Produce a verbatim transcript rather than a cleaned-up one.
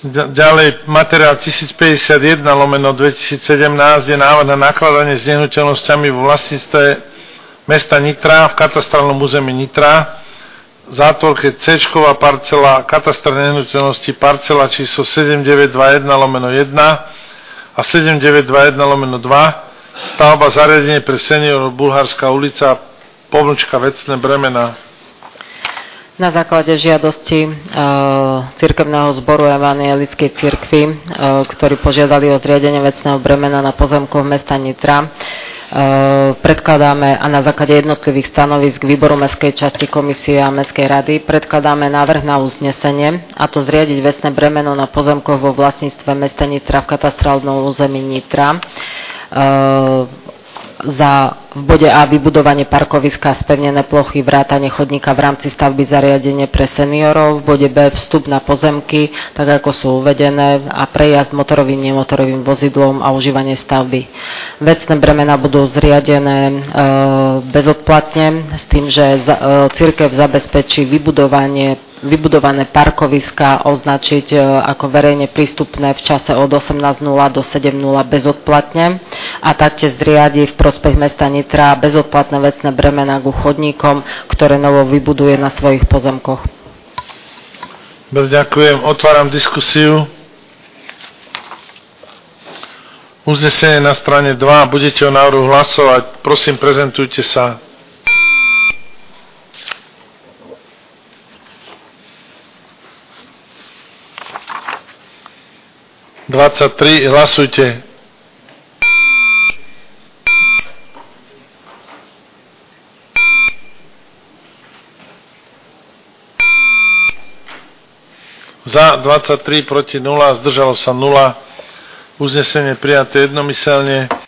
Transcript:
Ďalej materiál tisícpäťdesiatjeden lomeno dvetisícsedemnásť je návrh na nakladanie s nehnuteľnosťami vo vlastníctve mesta Nitra v katastrálnom území Nitra. Zátvorke C-čková parcela, katastr nehnuteľnosti parcela číslo sedemdeväťdvadsaťjeden lomeno jeden a sedemdeväťdvadsaťjeden lomeno dva. Stavba zariadenie pre seniorov Bulharská ulica, pomlčka vecné bremena. Na základe žiadosti e, cirkevného zboru Evangelickej cirkvi, e, ktorí požiadali o zriadenie vecného bremena na pozemkoch mesta Nitra, e, predkladáme a na základe jednotlivých stanovisk výboru mestskej časti komisie a mestskej rady predkladáme návrh na uznesenie, a to zriadiť vecné bremeno na pozemkoch vo vlastníctve mesta Nitra v katastrálnom území Nitra. E, za v bode A vybudovanie parkoviska, spevnené plochy, vrátanie chodníka v rámci stavby zariadenie pre seniorov, v bode B vstup na pozemky, tak ako sú uvedené, a prejazd motorovým, nemotorovým vozidlom a užívanie stavby. Vecné bremena budú zriadené e, bezodplatne s tým, že za, e, cirkev zabezpečí vybudovanie vybudované parkoviska označiť ako verejne prístupné v čase od osemnásť nula do sedem nula bezodplatne a taktiež zriadi v prospech mesta Nitra bezodplatné vecné bremená ku chodníkom, ktoré novo vybuduje na svojich pozemkoch. Ďakujem. Otváram diskusiu. Uznesenie na strane dva. Budete o návrhu hlasovať. Prosím, prezentujte sa. dvadsaťtri, hlasujte. Za dvadsaťtri, proti nula, zdržalo sa nula. Uznesenie prijaté jednomyselne.